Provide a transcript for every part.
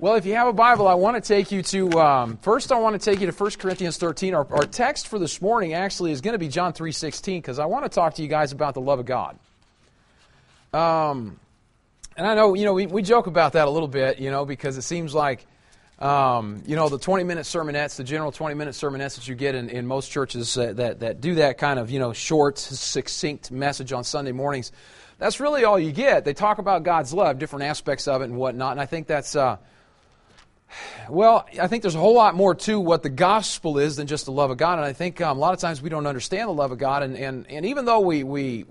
Well, if you have a Bible, I want to take you to, first I want to take you to 1 Corinthians 13. Our text for this morning actually is going to be John 3:16, because I want to talk to you guys about the love of God. And I know, we joke about that a little bit, because it seems like, the 20-minute sermonettes, the general 20-minute sermonettes that you get in most churches that do that kind of, short, succinct message on Sunday mornings, that's really all you get. They talk about God's love, different aspects of it and whatnot, and I think that's, I think there's a whole lot more to what the gospel is than just the love of God, and I think a lot of times we don't understand the love of God, and even though we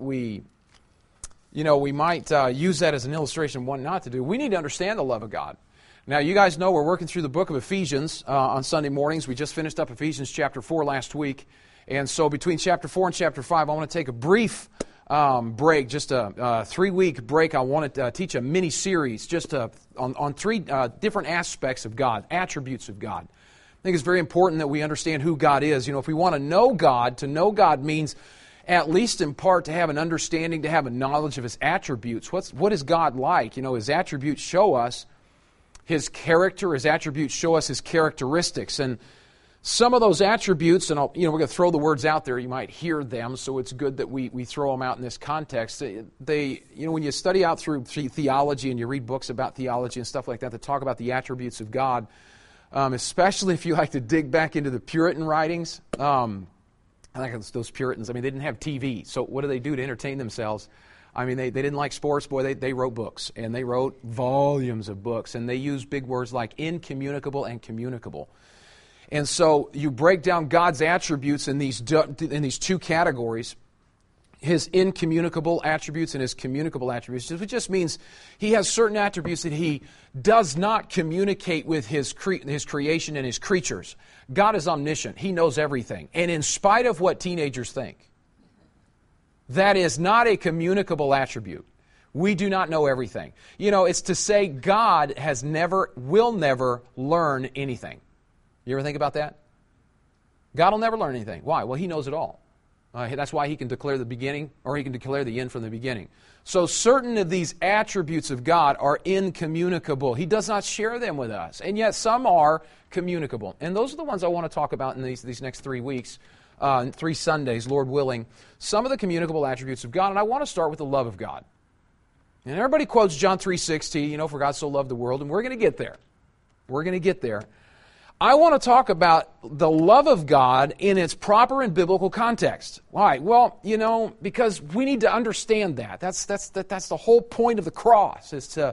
might use that as an illustration of what not to do, we need to understand the love of God. Now, you guys know we're working through the book of Ephesians on Sunday mornings. We just finished up Ephesians chapter 4 last week, and so between chapter 4 and chapter 5, I want to take a brief break, just a 3-week break. I want to teach a mini-series just on 3 different aspects of God, attributes of God. I think it's very important that we understand who God is. If we want to know God means, at least in part, to have an understanding, to have a knowledge of His attributes. What is God like? His attributes show us His character. His attributes show us His characteristics. And some of those attributes, and we're going to throw the words out there, you might hear them, so it's good that we throw them out in this context. When you study out through theology and you read books about theology and stuff like that talk about the attributes of God, especially if you like to dig back into the Puritan writings. I think those Puritans, they didn't have TV, so what do they do to entertain themselves? They didn't like sports. Boy, they wrote books, and they wrote volumes of books, and they used big words like incommunicable and communicable. And so you break down God's attributes in these 2 categories, His incommunicable attributes and His communicable attributes. It just means He has certain attributes that He does not communicate with His creation and His creatures. God is omniscient. He knows everything. And in spite of what teenagers think, that is not a communicable attribute. We do not know everything. It's to say God will never learn anything. You ever think about that? God will never learn anything. Why? Well, He knows it all. That's why He can declare the beginning, or He can declare the end from the beginning. So certain of these attributes of God are incommunicable. He does not share them with us. And yet some are communicable. And those are the ones I want to talk about in these next 3 weeks, 3 Sundays, Lord willing. Some of the communicable attributes of God. And I want to start with the love of God. And everybody quotes John 3:16, for God so loved the world. And we're going to get there. We're going to get there. I want to talk about the love of God in its proper and biblical context. Why? Well, because we need to understand that. That's the whole point of the cross, is to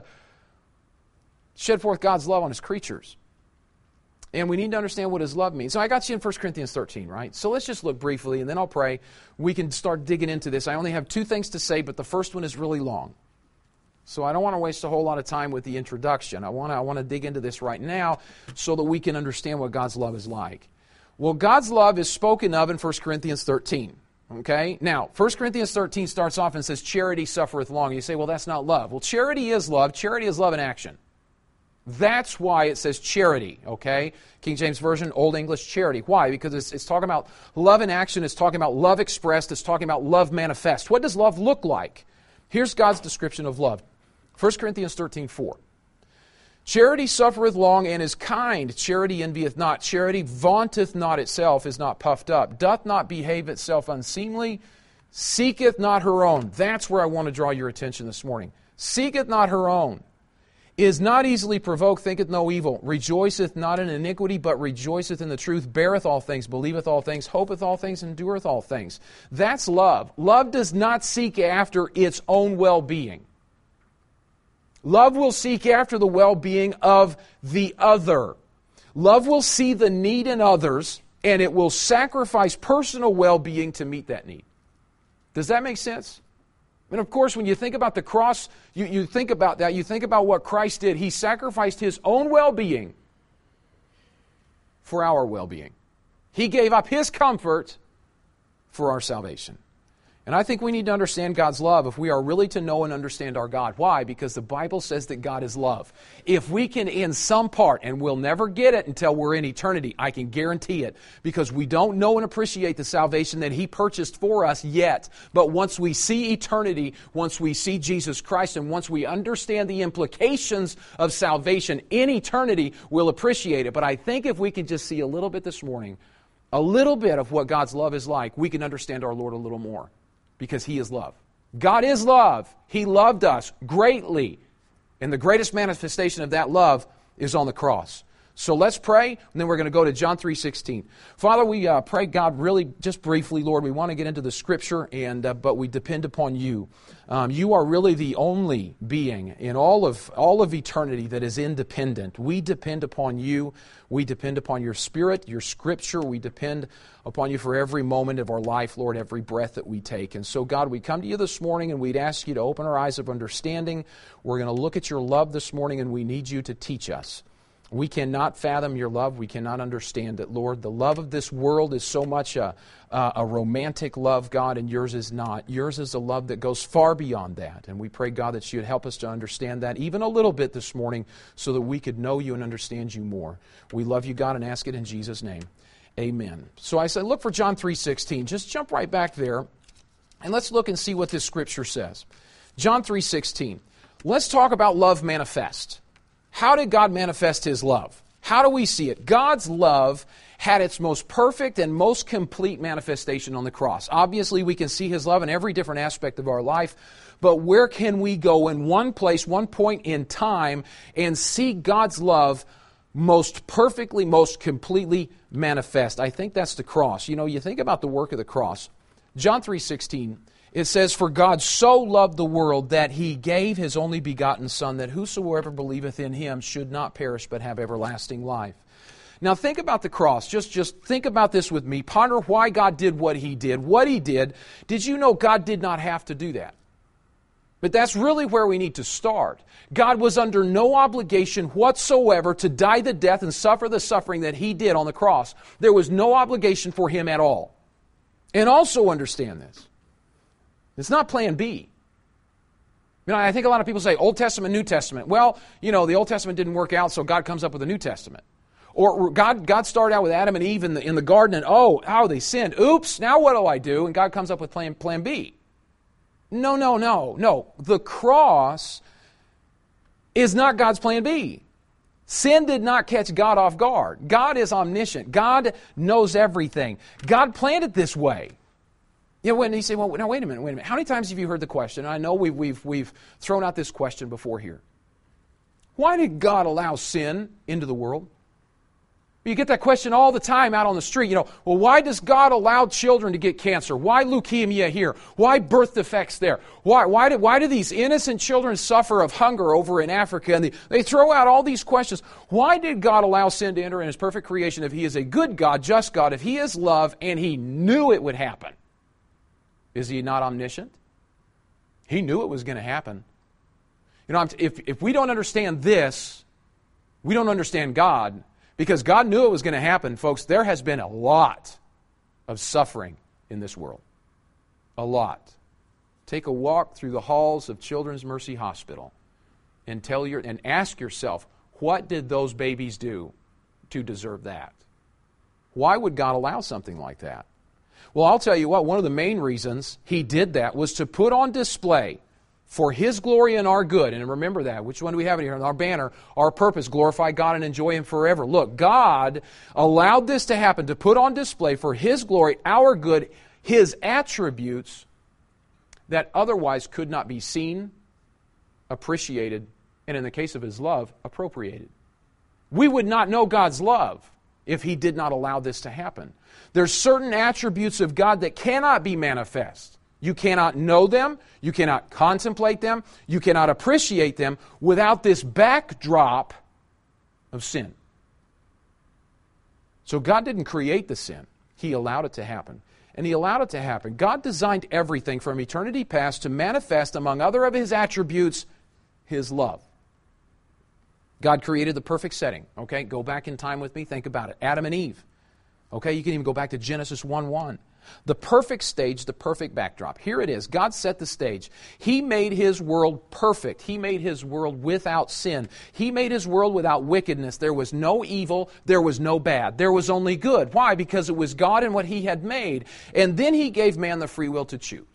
shed forth God's love on His creatures. And we need to understand what His love means. So I got you in 1 Corinthians 13, right? So let's just look briefly, and then I'll pray. We can start digging into this. I only have 2 things to say, but the first one is really long. So I don't want to waste a whole lot of time with the introduction. I want to dig into this right now so that we can understand what God's love is like. Well, God's love is spoken of in 1 Corinthians 13. Okay? Now, 1 Corinthians 13 starts off and says, charity suffereth long. You say, well, that's not love. Well, charity is love. Charity is love in action. That's why it says charity, okay? King James Version, Old English, charity. Why? Because it's talking about love in action. It's talking about love expressed. It's talking about love manifest. What does love look like? Here's God's description of love. 1 Corinthians 13:4. Charity suffereth long and is kind. Charity envieth not. Charity vaunteth not itself, is not puffed up, doth not behave itself unseemly, seeketh not her own. That's where I want to draw your attention this morning. Seeketh not her own. Is not easily provoked, thinketh no evil, rejoiceth not in iniquity, but rejoiceth in the truth, beareth all things, believeth all things, hopeth all things, endureth all things. That's love. Love does not seek after its own well-being. Love will seek after the well-being of the other. Love will see the need in others, and it will sacrifice personal well-being to meet that need. Does that make sense? And of course, when you think about the cross, you think about that. You think about what Christ did. He sacrificed His own well-being for our well-being. He gave up His comfort for our salvation. And I think we need to understand God's love if we are really to know and understand our God. Why? Because the Bible says that God is love. If we can, in some part, and we'll never get it until we're in eternity, I can guarantee it, because we don't know and appreciate the salvation that He purchased for us yet. But once we see eternity, once we see Jesus Christ, and once we understand the implications of salvation in eternity, we'll appreciate it. But I think if we can just see a little bit this morning, a little bit of what God's love is like, we can understand our Lord a little more. Because He is love. God is love. He loved us greatly. And the greatest manifestation of that love is on the cross. So let's pray, and then we're going to go to John 3:16. Father, we pray, God, really just briefly, Lord, we want to get into the Scripture, but we depend upon You. You are really the only being in all of eternity that is independent. We depend upon You. We depend upon Your Spirit, Your Scripture. We depend upon You for every moment of our life, Lord, every breath that we take. And so, God, we come to You this morning, and we'd ask You to open our eyes of understanding. We're going to look at Your love this morning, and we need You to teach us. We cannot fathom Your love. We cannot understand it, Lord. The love of this world is so much a romantic love, God, and Yours is not. Yours is a love that goes far beyond that. And we pray, God, that You'd help us to understand that even a little bit this morning so that we could know You and understand You more. We love You, God, and ask it in Jesus' name. Amen. So I said, look for John 3:16. Just jump right back there, and let's look and see what this Scripture says. John 3:16. Let's talk about love manifest. How did God manifest His love? How do we see it? God's love had its most perfect and most complete manifestation on the cross. Obviously, we can see His love in every different aspect of our life, but where can we go in one place, one point in time, and see God's love most perfectly, most completely manifest? I think that's the cross. You know, you think about the work of the cross. John 3:16. It says, "For God so loved the world that He gave His only begotten Son, that whosoever believeth in Him should not perish but have everlasting life." Now think about the cross. Just think about this with me. Ponder why God did what He did. What He did. Did you know God did not have to do that? But that's really where we need to start. God was under no obligation whatsoever to die the death and suffer the suffering that He did on the cross. There was no obligation for Him at all. And also understand this. It's not plan B. You know, I think a lot of people say Old Testament, New Testament. Well, you know, the Old Testament didn't work out, so God comes up with a New Testament. Or God started out with Adam and Eve in the garden, and oh, they sinned. Oops, now what do I do? And God comes up with plan B. No. The cross is not God's plan B. Sin did not catch God off guard. God is omniscient. God knows everything. God planned it this way. You know, when you say, well, now wait a minute. How many times have you heard the question? I know we've thrown out this question before here. Why did God allow sin into the world? You get that question all the time out on the street. You know, well, why does God allow children to get cancer? Why leukemia here? Why birth defects there? Why do these innocent children suffer of hunger over in Africa? And they throw out all these questions. Why did God allow sin to enter in His perfect creation if He is a good God, just God, if He is love, and He knew it would happen? Is He not omniscient? He knew it was going to happen. You know, if we don't understand this, we don't understand God. Because God knew it was going to happen, folks, there has been a lot of suffering in this world. A lot. Take a walk through the halls of Children's Mercy Hospital and ask yourself, what did those babies do to deserve that? Why would God allow something like that? Well, I'll tell you what, one of the main reasons He did that was to put on display for His glory and our good. And remember that. Which one do we have in here? On our banner, our purpose, glorify God and enjoy Him forever. Look, God allowed this to happen to put on display for His glory, our good, His attributes that otherwise could not be seen, appreciated, and in the case of His love, appropriated. We would not know God's love if He did not allow this to happen. There's certain attributes of God that cannot be manifest. You cannot know them, you cannot contemplate them, you cannot appreciate them without this backdrop of sin. So God didn't create the sin. He allowed it to happen. And He allowed it to happen. God designed everything from eternity past to manifest, among other of His attributes, His love. God created the perfect setting. Okay, go back in time with me, think about it. Adam and Eve. Okay, you can even go back to Genesis 1:1. The perfect stage, the perfect backdrop. Here it is. God set the stage. He made His world perfect. He made His world without sin. He made His world without wickedness. There was no evil. There was no bad. There was only good. Why? Because it was God and what He had made. And then He gave man the free will to choose.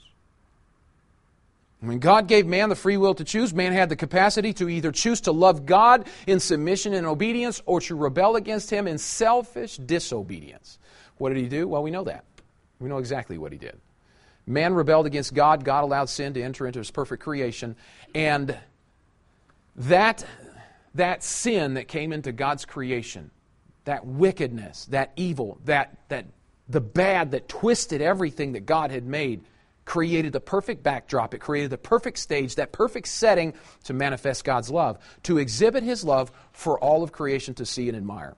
When God gave man the free will to choose, man had the capacity to either choose to love God in submission and obedience or to rebel against Him in selfish disobedience. What did He do? Well, we know that. We know exactly what He did. Man rebelled against God. God allowed sin to enter into His perfect creation. And that sin that came into God's creation, that wickedness, that evil, that the bad that twisted everything that God had made, created the perfect backdrop. It created the perfect stage, that perfect setting to manifest God's love, to exhibit His love for all of creation to see and admire.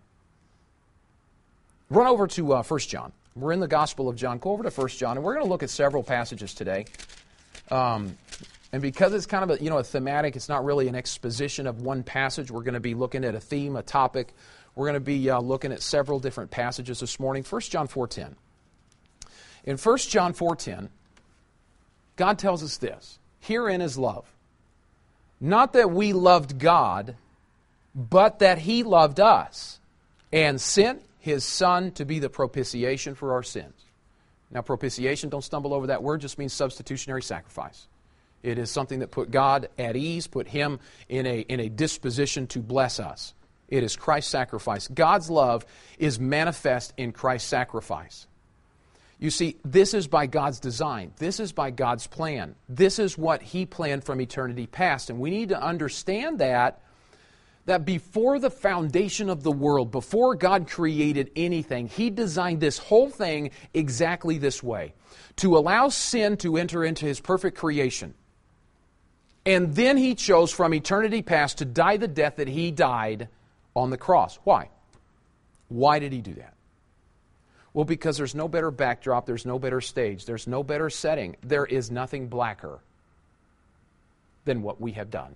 Run over to 1 John. We're in the Gospel of John. Go over to 1 John, and we're going to look at several passages today. And because it's kind of a thematic, it's not really an exposition of one passage. We're going to be looking at a theme, a topic. We're going to be looking at several different passages this morning. 1 John 4:10. In 1 John 4:10, God tells us this: herein is love. Not that we loved God, but that He loved us and sent His Son to be the propitiation for our sins. Now, propitiation, don't stumble over that word, just means substitutionary sacrifice. It is something that put God at ease, put Him in a disposition to bless us. It is Christ's sacrifice. God's love is manifest in Christ's sacrifice. You see, this is by God's design. This is by God's plan. This is what He planned from eternity past. And we need to understand that before the foundation of the world, before God created anything, He designed this whole thing exactly this way, to allow sin to enter into His perfect creation. And then He chose from eternity past to die the death that He died on the cross. Why? Why did He do that? Well, because there's no better backdrop, there's no better stage, there's no better setting. There is nothing blacker than what we have done.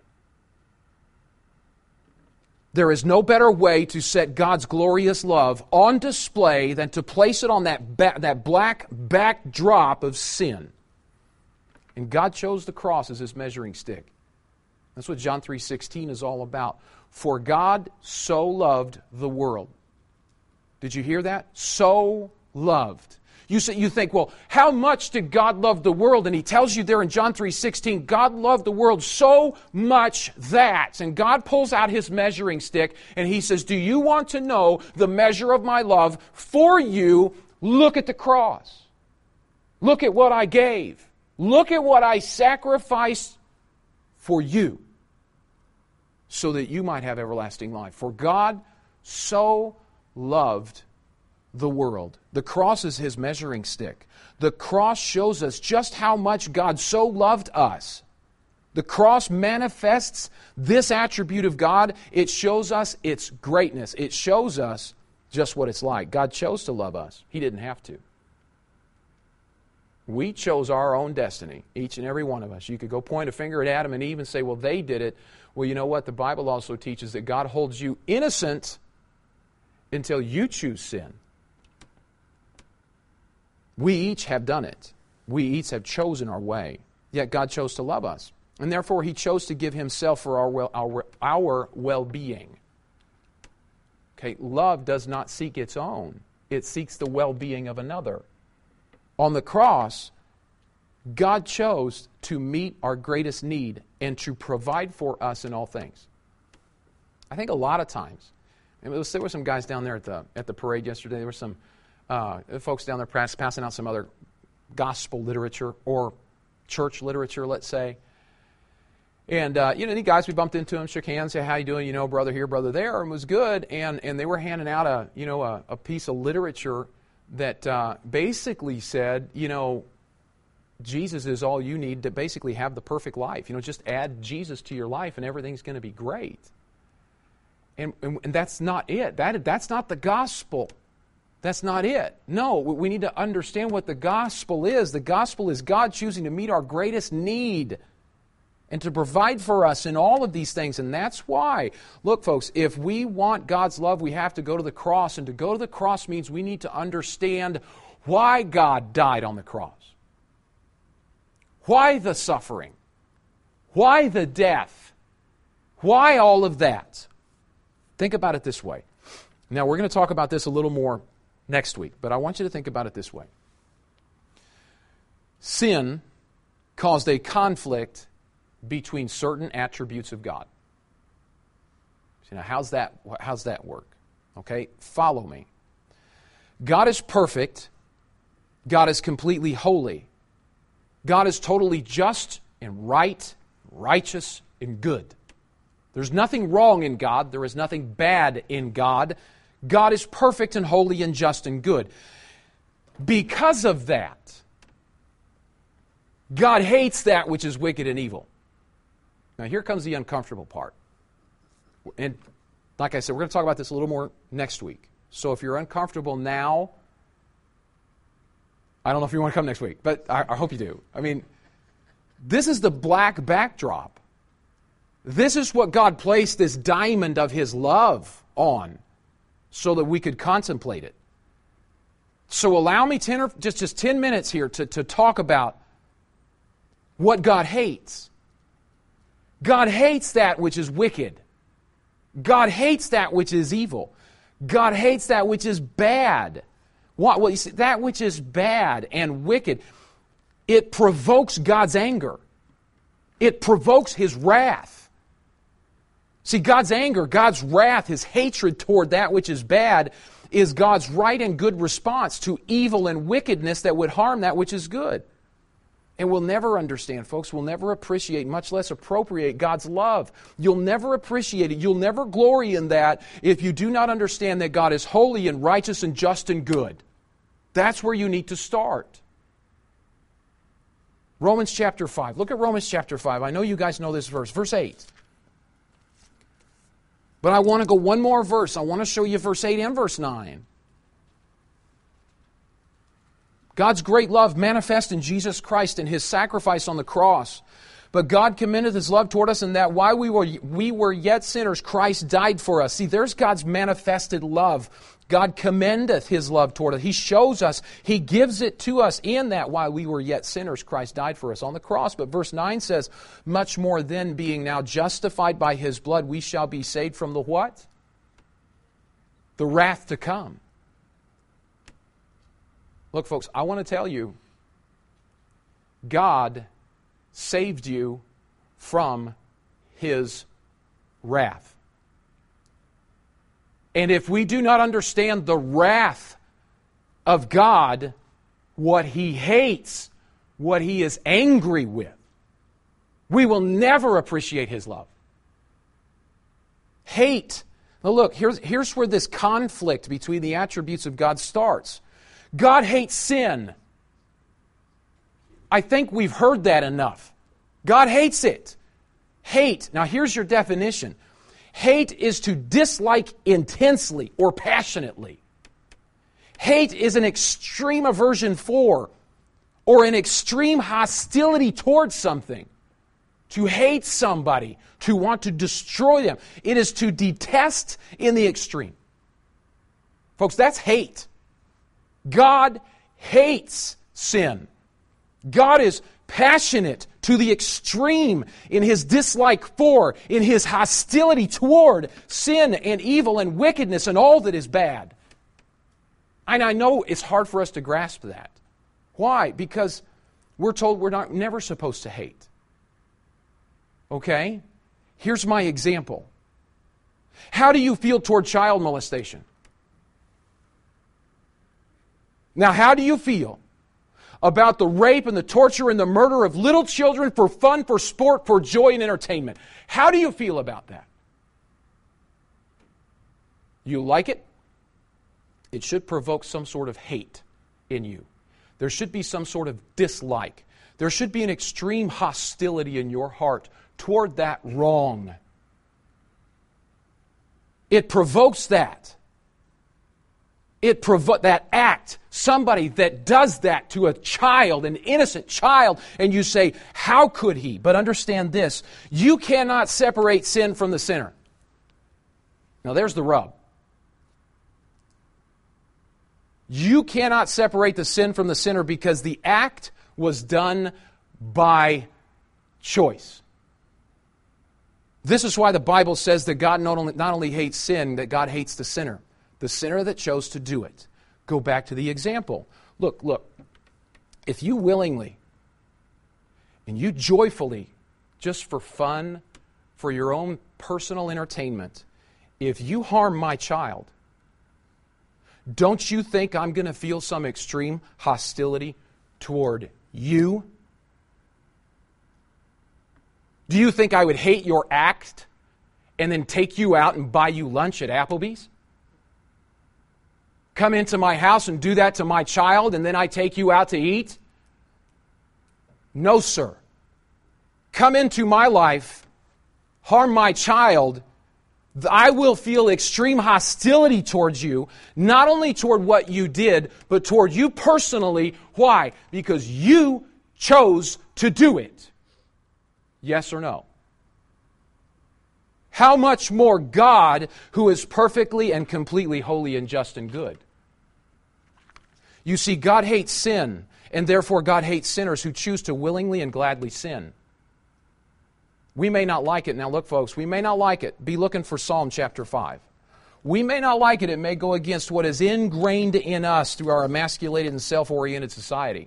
There is no better way to set God's glorious love on display than to place it on that black backdrop of sin. And God chose the cross as His measuring stick. That's what John 3:16 is all about. For God so loved the world. Did you hear that? So loved. You think, well, how much did God love the world? And He tells you there in John 3:16, God loved the world so much that. And God pulls out His measuring stick and He says, do you want to know the measure of my love for you? Look at the cross. Look at what I gave. Look at what I sacrificed for you so that you might have everlasting life. For God so loved the world. The cross is His measuring stick. The cross shows us just how much God so loved us. The cross manifests this attribute of God. It shows us its greatness. It shows us just what it's like. God chose to love us. He didn't have to. We chose our own destiny, each and every one of us. You could go point a finger at Adam and Eve and say, well, they did it. Well, you know what? The Bible also teaches that God holds you innocent until you choose sin. We each have done it. We each have chosen our way. Yet God chose to love us. And therefore He chose to give Himself for our well-being. Okay, love does not seek its own. It seeks the well-being of another. On the cross, God chose to meet our greatest need and to provide for us in all things. I think a lot of times, there were some guys down there at the parade yesterday. There were some folks down there passing out some other gospel literature or church literature, let's say. And, the guys, we bumped into them, shook hands, said, how you doing? Brother here, brother there, and it was good. And they were handing out a piece of literature that basically said, Jesus is all you need to basically have the perfect life. Just add Jesus to your life and everything's going to be great. And that's not it. That's not the gospel. That's not it. No, we need to understand what the gospel is. The gospel is God choosing to meet our greatest need and to provide for us in all of these things. And that's why, look, folks, if we want God's love, we have to go to the cross. And to go to the cross means we need to understand why God died on the cross. Why the suffering? Why the death? Why all of that? Think about it this way. Now, we're going to talk about this a little more next week, but I want you to think about it this way. Sin caused a conflict between certain attributes of God. So now, how's that work? Okay, follow me. God is perfect. God is completely holy. God is totally just and right, righteous and good. There's nothing wrong in God. There is nothing bad in God. God is perfect and holy and just and good. Because of that, God hates that which is wicked and evil. Now here comes the uncomfortable part. And like I said, we're going to talk about this a little more next week. So if you're uncomfortable now, I don't know if you want to come next week, but I hope you do. I mean, this is the black backdrop. This is what God placed this diamond of His love on so that we could contemplate it. So allow me just 10 minutes here to talk about what God hates. God hates that which is wicked. God hates that which is evil. God hates that which is bad. What? Well, you see, that which is bad and wicked, it provokes God's anger. It provokes His wrath. See, God's anger, God's wrath, His hatred toward that which is bad is God's right and good response to evil and wickedness that would harm that which is good. And we'll never understand, folks, we'll never appreciate, much less appropriate God's love. You'll never appreciate it. You'll never glory in that if you do not understand that God is holy and righteous and just and good. That's where you need to start. Romans chapter 5. Look at Romans chapter 5. I know you guys know this verse. Verse 8. But I want to go one more verse. I want to show you verse 8 and verse 9. God's great love manifest in Jesus Christ and His sacrifice on the cross. But God commendeth His love toward us in that while we were yet sinners, Christ died for us. See, there's God's manifested love. God commendeth His love toward us. He shows us, He gives it to us in that while we were yet sinners, Christ died for us on the cross. But verse 9 says, much more then, being now justified by His blood, we shall be saved from the what? The wrath to come. Look, folks, I want to tell you, God saved you from His wrath. And if we do not understand the wrath of God, what He hates, what He is angry with, we will never appreciate His love. Hate. Now look, here's where this conflict between the attributes of God starts. God hates sin. I think we've heard that enough. God hates it. Hate. Now here's your definition. Hate is to dislike intensely or passionately. Hate is an extreme aversion for or an extreme hostility towards something. To hate somebody, to want to destroy them. It is to detest in the extreme. Folks, that's hate. God hates sin. God is passionate to the extreme in His dislike for, in His hostility toward sin and evil and wickedness and all that is bad. And I know it's hard for us to grasp that. Why? Because we're told we're never supposed to hate. Okay? Here's my example. How do you feel toward child molestation? Now, how do you feel about the rape and the torture and the murder of little children for fun, for sport, for joy and entertainment? How do you feel about that? You like it? It should provoke some sort of hate in you. There should be some sort of dislike. There should be an extreme hostility in your heart toward that wrong. It provokes that. That act, somebody that does that to a child, an innocent child, and you say, how could he? But understand this, you cannot separate sin from the sinner. Now there's the rub. You cannot separate the sin from the sinner because the act was done by choice. This is why the Bible says that God not only hates sin, that God hates the sinner that chose to do it. Go back to the example. Look. If you willingly and you joyfully, just for fun, for your own personal entertainment, if you harm my child, don't you think I'm going to feel some extreme hostility toward you? Do you think I would hate your act and then take you out and buy you lunch at Applebee's? Come into my house and do that to my child and then I take you out to eat? No, sir. Come into my life, harm my child, I will feel extreme hostility towards you, not only toward what you did, but toward you personally. Why? Because you chose to do it. Yes or no? How much more God, who is perfectly and completely holy and just and good? You see, God hates sin, and therefore God hates sinners who choose to willingly and gladly sin. We may not like it. Now look, folks, we may not like it. Be looking for Psalm chapter 5. We may not like it. It may go against what is ingrained in us through our emasculated and self-oriented society.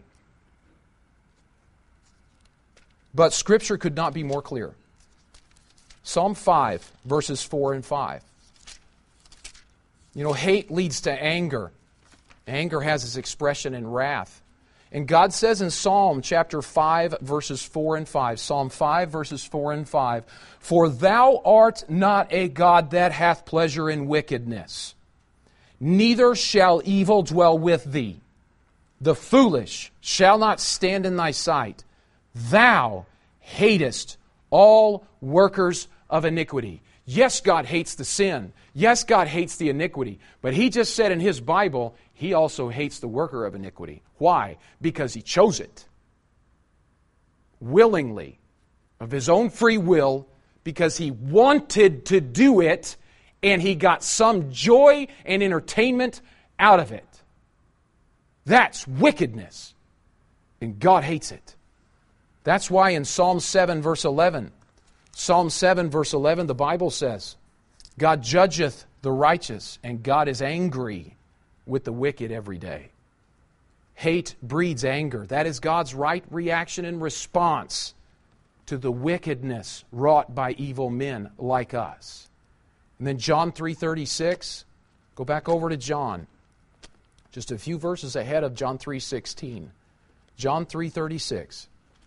But Scripture could not be more clear. Psalm 5, verses 4 and 5. You know, hate leads to anger. Anger has its expression in wrath. And God says in Psalm chapter 5, verses 4 and 5, Psalm 5, verses 4 and 5, "For thou art not a God that hath pleasure in wickedness, neither shall evil dwell with thee. The foolish shall not stand in thy sight. Thou hatest all workers of iniquity." Yes, God hates the sin. Yes, God hates the iniquity. But He just said in His Bible, He also hates the worker of iniquity. Why? Because He chose it. Willingly. Of His own free will. Because He wanted to do it. And He got some joy and entertainment out of it. That's wickedness. And God hates it. That's why in Psalm 7, verse 11, Psalm 7, verse 11, the Bible says, God judgeth the righteous, and God is angry with the wicked every day. Hate breeds anger. That is God's right reaction and response to the wickedness wrought by evil men like us. And then John 3:36, go back over to John, just a few verses ahead of John 3:16. John 3:36.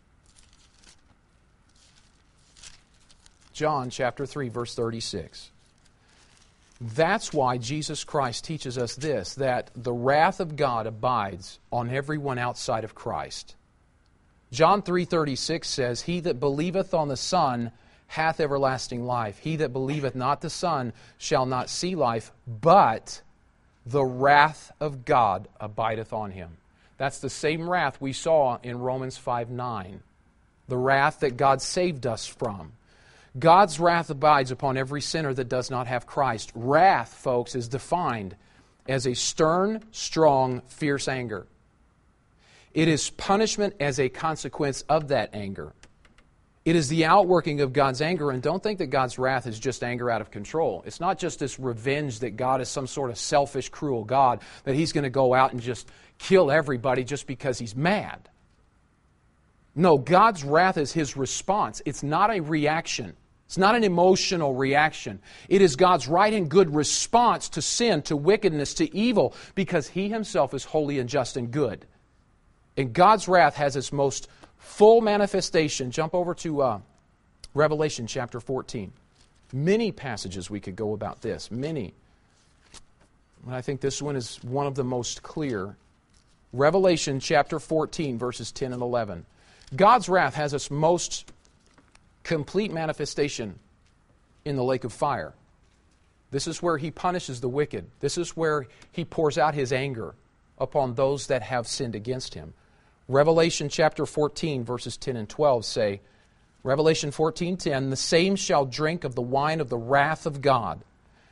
John chapter 3, verse 36. That's why Jesus Christ teaches us this, that the wrath of God abides on everyone outside of Christ. John 3:36 says, "He that believeth on the Son hath everlasting life. He that believeth not the Son shall not see life, but the wrath of God abideth on him." That's the same wrath we saw in Romans 5:9. The wrath that God saved us from. God's wrath abides upon every sinner that does not have Christ. Wrath, folks, is defined as a stern, strong, fierce anger. It is punishment as a consequence of that anger. It is the outworking of God's anger, and don't think that God's wrath is just anger out of control. It's not just this revenge that God is some sort of selfish, cruel God, that He's going to go out and just kill everybody just because He's mad. No, God's wrath is His response. It's not a reaction. It's not an emotional reaction. It is God's right and good response to sin, to wickedness, to evil, because He Himself is holy and just and good. And God's wrath has its most full manifestation. Jump over to Revelation chapter 14. Many passages we could go about this. Many. And I think this one is one of the most clear. Revelation chapter 14, verses 10 and 11. God's wrath has its most complete manifestation in the lake of fire. This is where He punishes the wicked. This is where He pours out His anger upon those that have sinned against Him. Revelation chapter 14, verses 10 and 12 say, Revelation 14:10, "The same shall drink of the wine of the wrath of God,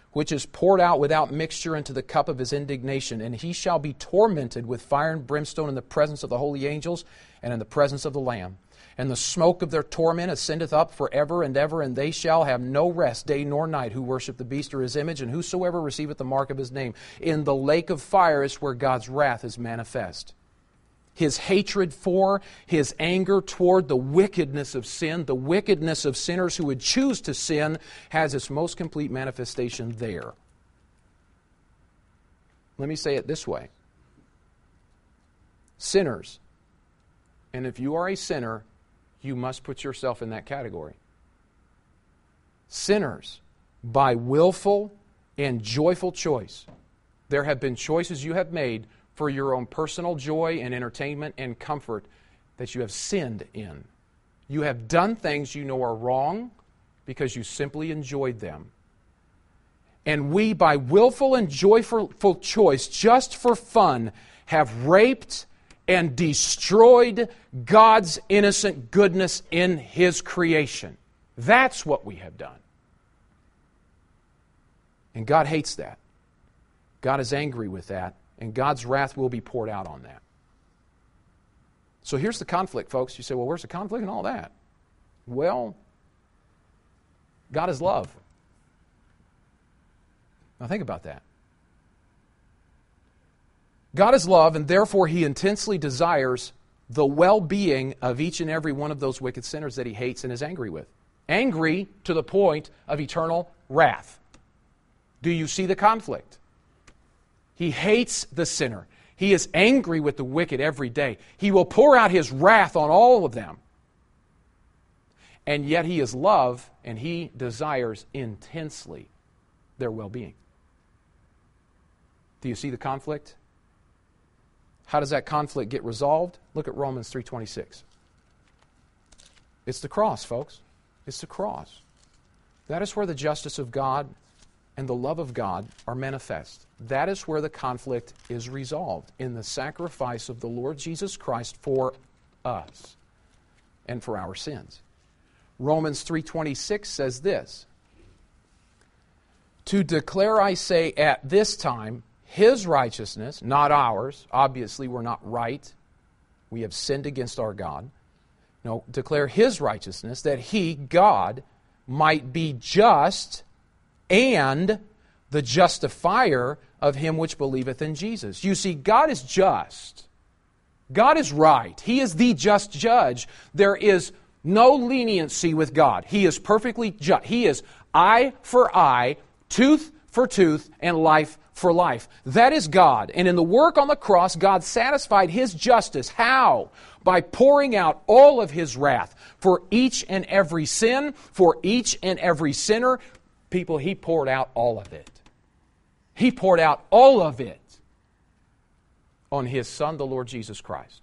which is poured out without mixture into the cup of his indignation. And he shall be tormented with fire and brimstone in the presence of the holy angels and in the presence of the Lamb. And the smoke of their torment ascendeth up forever and ever, and they shall have no rest day nor night who worship the beast or his image, and whosoever receiveth the mark of his name. In the lake of fire is where God's wrath is manifest. His hatred for, his anger toward the wickedness of sin, the wickedness of sinners who would choose to sin, has its most complete manifestation there. Let me say it this way. Sinners, and if you are a sinner, you must put yourself in that category. Sinners, by willful and joyful choice. There have been choices you have made for your own personal joy and entertainment and comfort that you have sinned in. You have done things you know are wrong because you simply enjoyed them. And we, by willful and joyful choice, just for fun, have raped and destroyed God's innocent goodness in His creation. That's what we have done. And God hates that. God is angry with that. And God's wrath will be poured out on that. So here's the conflict, folks. You say, well, where's the conflict and all that? Well, God is love. Now think about that. God is love, and therefore He intensely desires the well-being of each and every one of those wicked sinners that He hates and is angry with. Angry to the point of eternal wrath. Do you see the conflict? He hates the sinner. He is angry with the wicked every day. He will pour out His wrath on all of them. And yet He is love, and He desires intensely their well-being. Do you see the conflict? How does that conflict get resolved? Look at Romans 3:26. It's the cross, folks. It's the cross. That is where the justice of God and the love of God are manifest. That is where the conflict is resolved, in the sacrifice of the Lord Jesus Christ for us and for our sins. Romans 3:26 says this, to declare, I say, at this time, His righteousness, not ours. Obviously, we're not right. We have sinned against our God. No, declare His righteousness, that He, God, might be just and the justifier of him which believeth in Jesus. You see, God is just. God is right. He is the just judge. There is no leniency with God. He is perfectly just. He is eye for eye, tooth for tooth, and life for life. That is God. And in the work on the cross, God satisfied His justice. How? By pouring out all of His wrath for each and every sin, for each and every sinner. People, He poured out all of it. He poured out all of it on His Son, the Lord Jesus Christ.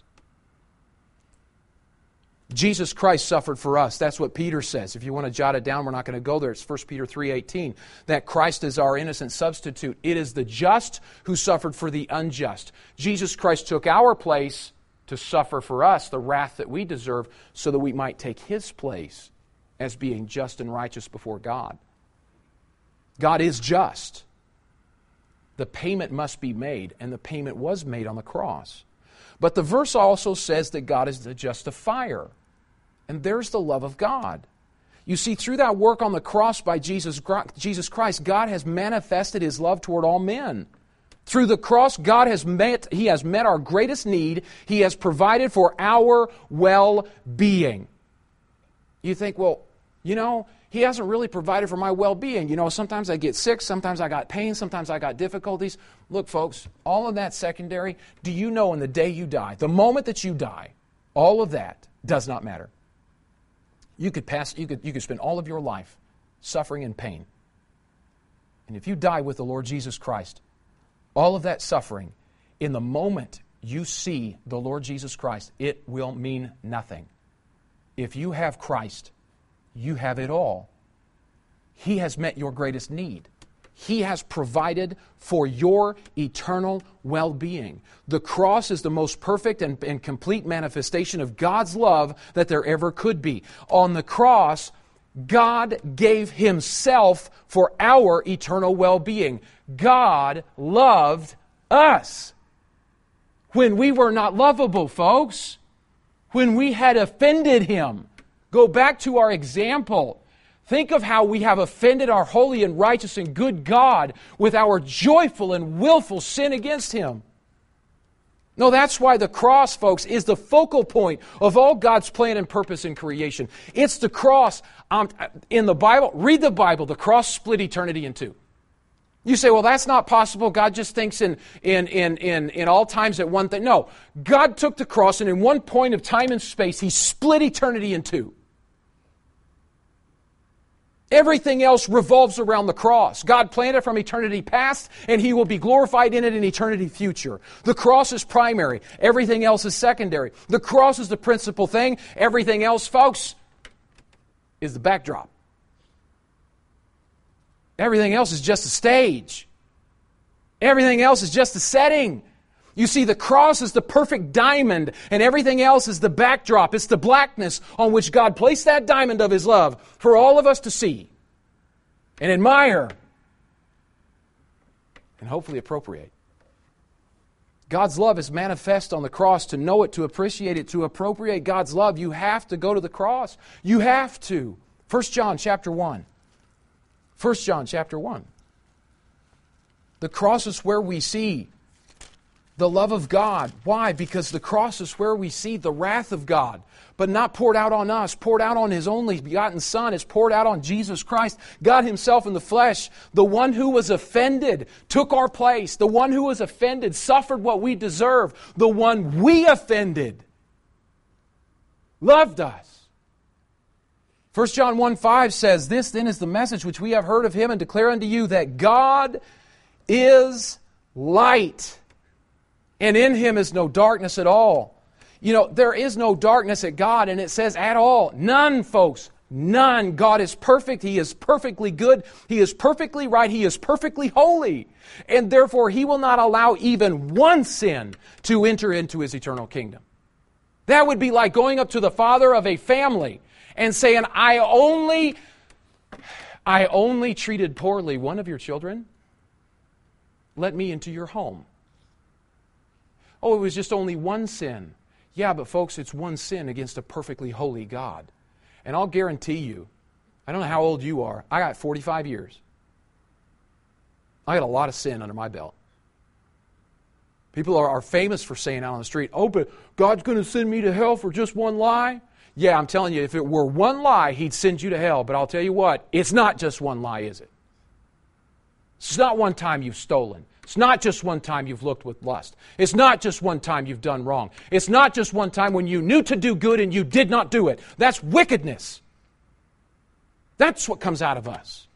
Jesus Christ suffered for us. That's what Peter says. If you want to jot it down, we're not going to go there. It's 1 Peter 3:18. That Christ is our innocent substitute. It is the just who suffered for the unjust. Jesus Christ took our place to suffer for us the wrath that we deserve so that we might take His place as being just and righteous before God. God is just. The payment must be made, and the payment was made on the cross. But the verse also says that God is the justifier. And there's the love of God. You see, through that work on the cross by Jesus Christ, God has manifested His love toward all men. Through the cross, He has met our greatest need. He has provided for our well-being. You think, well, He hasn't really provided for my well-being. Sometimes I get sick, sometimes I got pain, sometimes I got difficulties. Look, folks, all of that's secondary. Do you know in the day you die, the moment that you die, all of that does not matter. You could spend all of your life suffering in pain. And if you die with the Lord Jesus Christ, all of that suffering, in the moment you see the Lord Jesus Christ, it will mean nothing. If you have Christ, you have it all. He has met your greatest need. He has provided for your eternal well-being. The cross is the most perfect and complete manifestation of God's love that there ever could be. On the cross, God gave Himself for our eternal well-being. God loved us when we were not lovable, folks. When we had offended Him. Go back to our example. Think of how we have offended our holy and righteous and good God with our joyful and willful sin against Him. No, that's why the cross, folks, is the focal point of all God's plan and purpose in creation. It's the cross. In the Bible, read the Bible, the cross split eternity in two. You say, well, that's not possible. God just thinks in all times at one thing. No, God took the cross and in one point of time and space, He split eternity in two. Everything else revolves around the cross. God planned it from eternity past, and He will be glorified in it in eternity future. The cross is primary. Everything else is secondary. The cross is the principal thing. Everything else, folks, is the backdrop. Everything else is just a stage. Everything else is just a setting. You see, the cross is the perfect diamond, and everything else is the backdrop. It's the blackness on which God placed that diamond of His love for all of us to see and admire and hopefully appropriate. God's love is manifest on the cross. To know it, to appreciate it, to appropriate God's love, you have to go to the cross. You have to. 1 John chapter 1. 1 John chapter 1. The cross is where we see the love of God. Why? Because the cross is where we see the wrath of God, but not poured out on us, poured out on His only begotten Son. It's poured out on Jesus Christ, God Himself in the flesh. The one who was offended took our place. The one who was offended suffered what we deserve. The one we offended loved us. 1 John 1:5 says, "This then is the message which we have heard of Him and declare unto you, that God is light, and in Him is no darkness at all." You know, there is no darkness at God, and it says at all. None, folks. None. God is perfect. He is perfectly good. He is perfectly right. He is perfectly holy. And therefore, He will not allow even one sin to enter into His eternal kingdom. That would be like going up to the father of a family and saying, I only treated poorly one of your children. Let me into your home. Oh, it was just only one sin. Yeah, but folks, it's one sin against a perfectly holy God. And I'll guarantee you, I don't know how old you are, I got 45 years. I got a lot of sin under my belt. People are famous for saying out on the street, oh, but God's going to send me to hell for just one lie? Yeah, I'm telling you, if it were one lie, He'd send you to hell. But I'll tell you what, it's not just one lie, is it? It's not one time you've stolen. It's not just one time you've looked with lust. It's not just one time you've done wrong. It's not just one time when you knew to do good and you did not do it. That's wickedness. That's what comes out of us.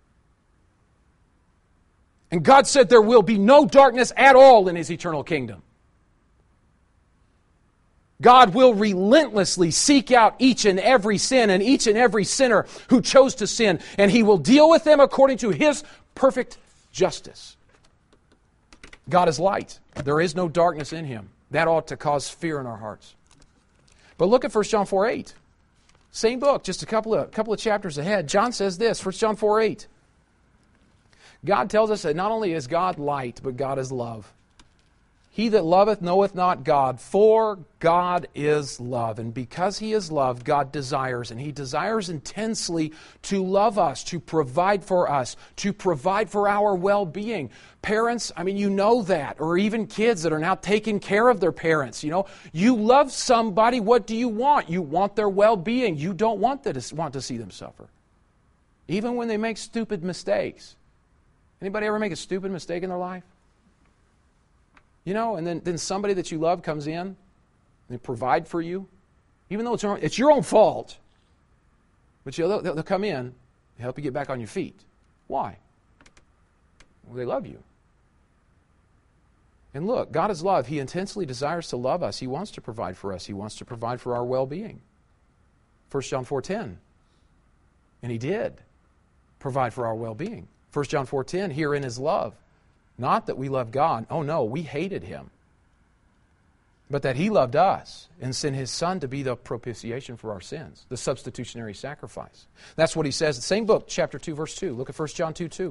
And God said there will be no darkness at all in His eternal kingdom. God will relentlessly seek out each and every sin and each and every sinner who chose to sin, and He will deal with them according to His perfect justice. God is light. There is no darkness in Him. That ought to cause fear in our hearts. But look at 1 John 4:8. Same book, just a couple of chapters ahead. John says this, 1 John 4:8. God tells us that not only is God light, but God is love. He that loveth knoweth not God, for God is love. And because He is love, God desires, and He desires intensely to love us, to provide for us, to provide for our well-being. Parents, I mean, you know that, or even kids that are now taking care of their parents. You know, you love somebody, what do you want? You want their well-being. You don't want to see them suffer. Even when they make stupid mistakes. Anybody ever make a stupid mistake in their life? You know, and then somebody that you love comes in and they provide for you, even though it's your own fault. But they'll come in and help you get back on your feet. Why? Well, they love you. And look, God is love. He intensely desires to love us. He wants to provide for us. He wants to provide for our well-being. 1 John 4:10. And He did provide for our well-being. 1 John 4:10, herein is love. Not that we love God. Oh no, we hated Him. but that He loved us and sent His Son to be the propitiation for our sins, the substitutionary sacrifice. That's what He says. The same book, chapter 2, verse 2. Look at 1 John 2:2.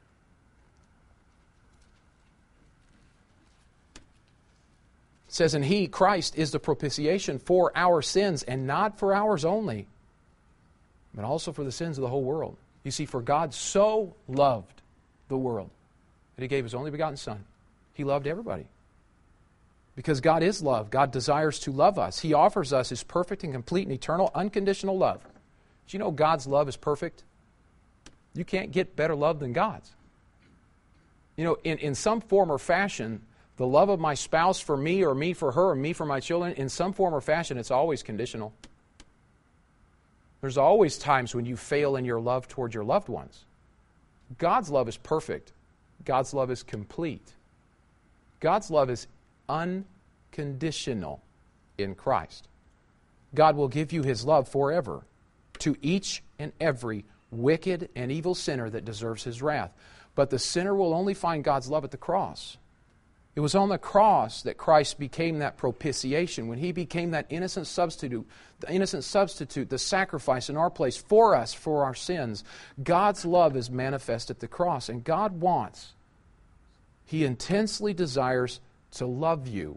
It says, and He, Christ, is the propitiation for our sins, and not for ours only, but also for the sins of the whole world. You see, for God so loved the world that He gave His only begotten Son. He loved everybody. Because God is love. God desires to love us. He offers us His perfect and complete and eternal unconditional love. Do you know God's love is perfect? You can't get better love than God's. You know, in some form or fashion, the love of my spouse for me, or me for her, or me for my children, in some form or fashion, it's always conditional. There's always times when you fail in your love toward your loved ones. God's love is perfect. God's love is complete. God's love is unconditional in Christ. God will give you His love forever to each and every wicked and evil sinner that deserves His wrath. But the sinner will only find God's love at the cross. It was on the cross that Christ became that propitiation, when He became that innocent substitute, the sacrifice in our place for us, for our sins. God's love is manifest at the cross, and God wants, He intensely desires to love you,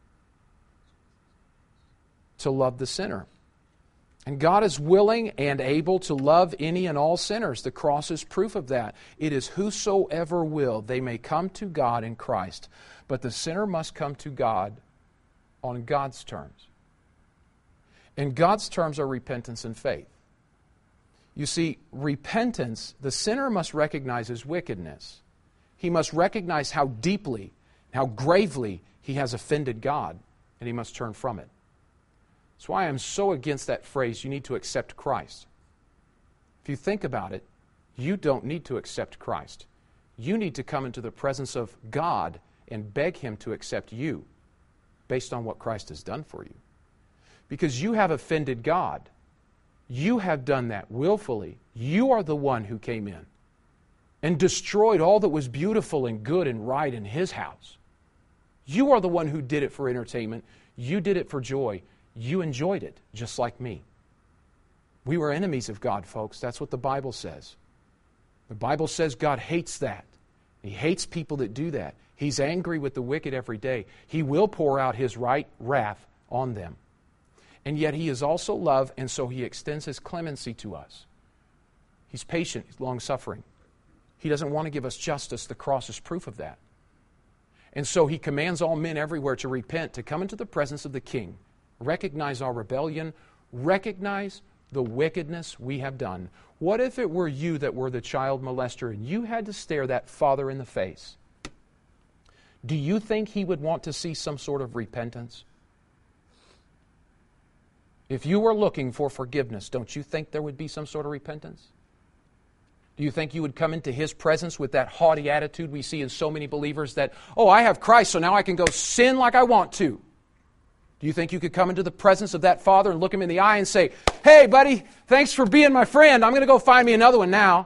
to love the sinner. And God is willing and able to love any and all sinners. The cross is proof of that. It is whosoever will, they may come to God in Christ. But the sinner must come to God on God's terms. And God's terms are repentance and faith. You see, repentance, the sinner must recognize his wickedness. He must recognize how deeply, how gravely he has offended God, and he must turn from it. That's why I'm so against that phrase, you need to accept Christ. If you think about it, you don't need to accept Christ. You need to come into the presence of God and beg Him to accept you based on what Christ has done for you. Because you have offended God. You have done that willfully. You are the one who came in and destroyed all that was beautiful and good and right in His house. You are the one who did it for entertainment. You did it for joy. You enjoyed it, just like me. We were enemies of God, folks. That's what the Bible says. The Bible says God hates that. He hates people that do that. He's angry with the wicked every day. He will pour out His right wrath on them. And yet He is also love, and so He extends His clemency to us. He's patient. He's long-suffering. He doesn't want to give us justice. The cross is proof of that. And so He commands all men everywhere to repent, to come into the presence of the King, recognize our rebellion, recognize the wickedness we have done. What if it were you that were the child molester and you had to stare that father in the face? Do you think he would want to see some sort of repentance? If you were looking for forgiveness, don't you think there would be some sort of repentance? Do you think you would come into His presence with that haughty attitude we see in so many believers that, oh, I have Christ, so now I can go sin like I want to? Do you think you could come into the presence of that Father and look Him in the eye and say, hey, buddy, thanks for being my friend. I'm going to go find me another one now.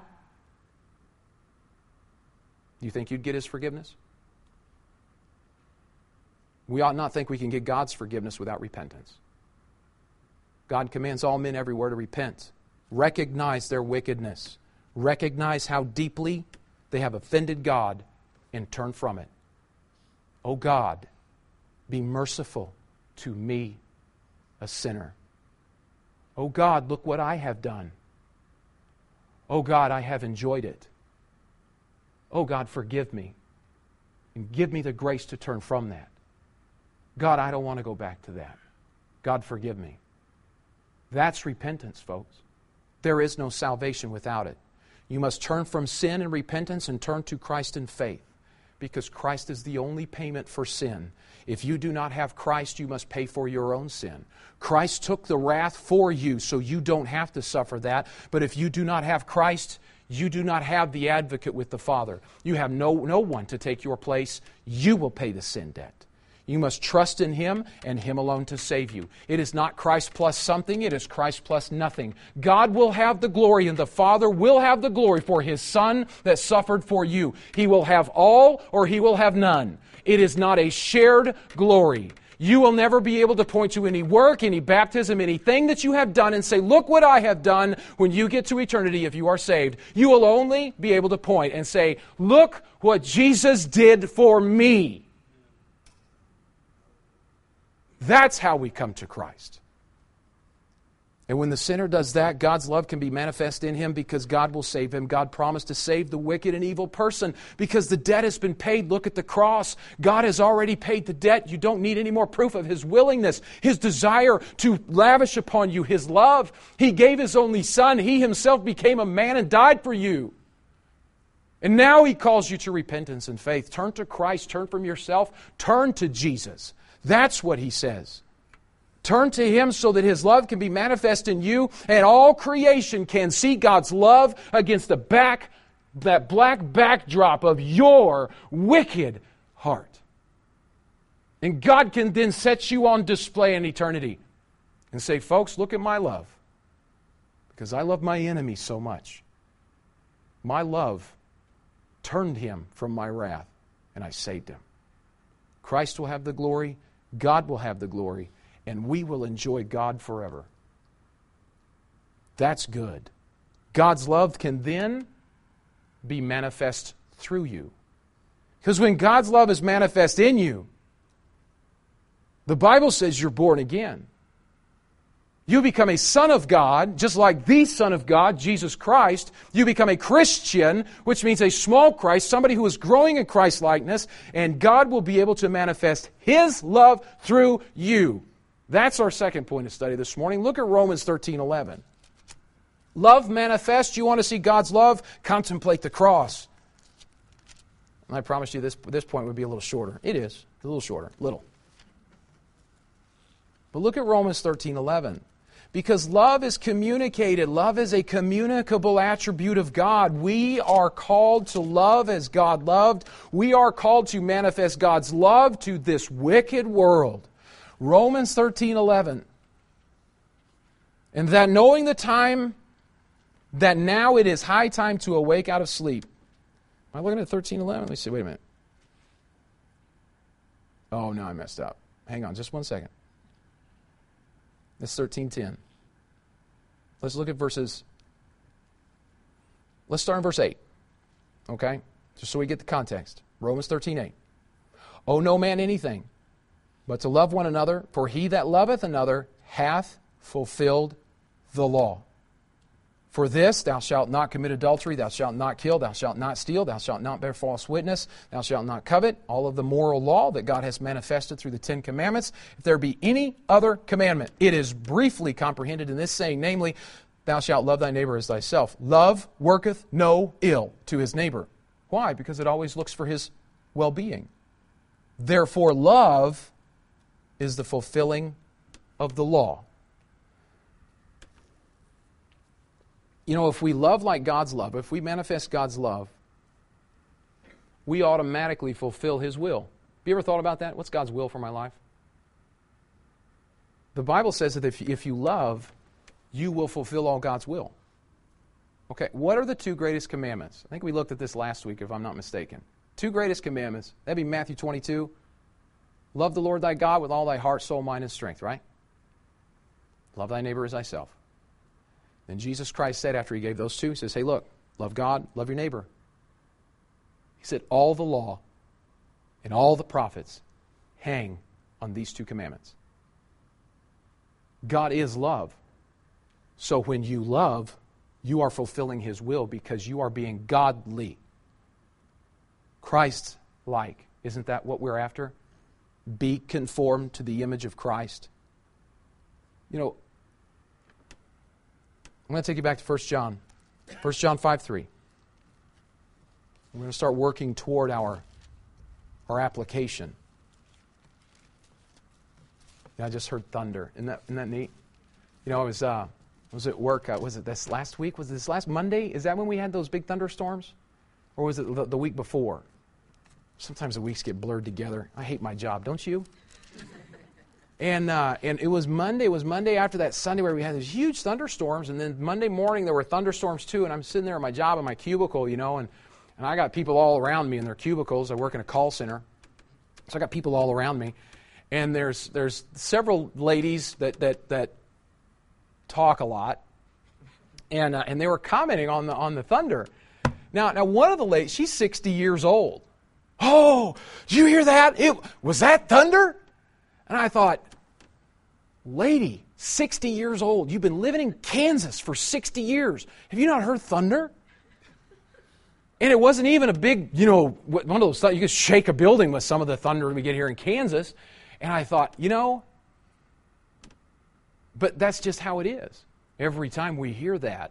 Do you think you'd get His forgiveness? We ought not think we can get God's forgiveness without repentance. God commands all men everywhere to repent. Recognize their wickedness. Recognize how deeply they have offended God and turn from it. Oh God, be merciful to me, a sinner. Oh God, look what I have done. Oh God, I have enjoyed it. Oh God, forgive me. And give me the grace to turn from that. God, I don't want to go back to that. God, forgive me. That's repentance, folks. There is no salvation without it. You must turn from sin and repentance and turn to Christ in faith, because Christ is the only payment for sin. If you do not have Christ, you must pay for your own sin. Christ took the wrath for you, so you don't have to suffer that. But if you do not have Christ, you do not have the advocate with the Father. You have no one to take your place. You will pay the sin debt. You must trust in Him and Him alone to save you. It is not Christ plus something, it is Christ plus nothing. God will have the glory and the Father will have the glory for His Son that suffered for you. He will have all or He will have none. It is not a shared glory. You will never be able to point to any work, any baptism, anything that you have done and say, look what I have done when you get to eternity if you are saved. You will only be able to point and say, look what Jesus did for me. That's how we come to Christ. And when the sinner does that, God's love can be manifest in him because God will save him. God promised to save the wicked and evil person because the debt has been paid. Look at the cross. God has already paid the debt. You don't need any more proof of His willingness, His desire to lavish upon you His love. He gave His only Son. He Himself became a man and died for you. And now He calls you to repentance and faith. Turn to Christ. Turn from yourself. Turn to Jesus. That's what He says. Turn to Him so that His love can be manifest in you, and all creation can see God's love against that black backdrop of your wicked heart. And God can then set you on display in eternity and say, folks, look at my love. Because I love my enemy so much. My love turned him from my wrath, and I saved him. Christ will have the glory. God will have the glory. And we will enjoy God forever. That's good. God's love can then be manifest through you. Because when God's love is manifest in you, the Bible says you're born again. You become a son of God, just like the Son of God, Jesus Christ. You become a Christian, which means a small Christ, somebody who is growing in Christ-likeness, and God will be able to manifest His love through you. That's our second point of study this morning. Look at Romans 13:11. Love manifest. You want to see God's love? Contemplate the cross. And I promise you this point would be a little shorter. It is. A little shorter. Little. But look at Romans 13:11. Because love is communicated. Love is a communicable attribute of God. We are called to love as God loved. We are called to manifest God's love to this wicked world. Romans 13:11. And that knowing the time, that now it is high time to awake out of sleep. Am I looking at 13:11? Let me see. Wait a minute. Oh, no, I messed up. Hang on just one second. It's 13:10. Let's look at verses. Let's start in verse 8. Okay? Just so we get the context. Romans 13:8. Owe no man anything, but to love one another, for he that loveth another hath fulfilled the law. For this, thou shalt not commit adultery, thou shalt not kill, thou shalt not steal, thou shalt not bear false witness, thou shalt not covet, all of the moral law that God has manifested through the Ten Commandments. If there be any other commandment, it is briefly comprehended in this saying, namely, thou shalt love thy neighbor as thyself. Love worketh no ill to his neighbor. Why? Because it always looks for his well-being. Therefore, love is the fulfilling of the law. You know, if we love like God's love, if we manifest God's love, we automatically fulfill His will. Have you ever thought about that? What's God's will for my life? The Bible says that if you love, you will fulfill all God's will. Okay, what are the two greatest commandments? I think we looked at this last week, if I'm not mistaken. Two greatest commandments. That'd be Matthew 22. Love the Lord thy God with all thy heart, soul, mind, and strength, right? Love thy neighbor as thyself. Then Jesus Christ said after He gave those two, He says, hey, look, love God, love your neighbor. He said, all the law and all the prophets hang on these two commandments. God is love. So when you love, you are fulfilling His will because you are being godly. Christ-like. Isn't that what we're after? Be conformed to the image of Christ. You know, I'm going to take you back to 1 John. 1 John 5:3. We're going to start working toward our application. Yeah, I just heard thunder. Isn't that neat? You know, I was at work. Was it this last week? Was it this last Monday? Is that when we had those big thunderstorms? Or was it the week before? Sometimes the weeks get blurred together. I hate my job, don't you? And it was Monday. It was Monday after that Sunday where we had these huge thunderstorms, and then Monday morning there were thunderstorms too. And I'm sitting there at my job in my cubicle, you know, and I got people all around me in their cubicles. I work in a call center, so I got people all around me. And there's several ladies that talk a lot, and they were commenting on the thunder. Now one of the ladies, she's 60 years old. Oh, did you hear that? Was that thunder? And I thought, lady, 60 years old, you've been living in Kansas for 60 years. Have you not heard thunder? And it wasn't even a big, one of those, you could shake a building with some of the thunder we get here in Kansas. And I thought, but that's just how it is. Every time we hear that,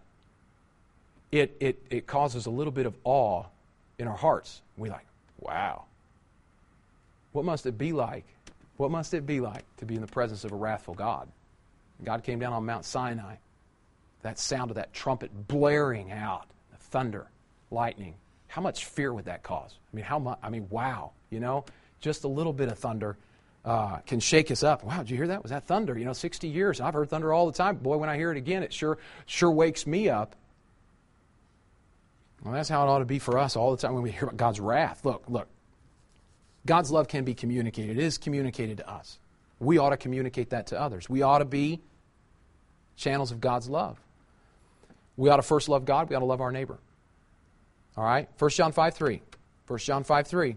it causes a little bit of awe in our hearts. We're like, wow. What must it be like? What must it be like to be in the presence of a wrathful God? God came down on Mount Sinai. That sound of that trumpet blaring out, the thunder, lightning. How much fear would that cause? Wow. Just a little bit of thunder can shake us up. Wow, did you hear that? Was that thunder? 60 years. I've heard thunder all the time. Boy, when I hear it again, it sure wakes me up. Well, that's how it ought to be for us all the time when we hear about God's wrath. Look. God's love can be communicated. It is communicated to us. We ought to communicate that to others. We ought to be channels of God's love. We ought to first love God. We ought to love our neighbor. All right? 1 John 5:3. 1 John 5:3.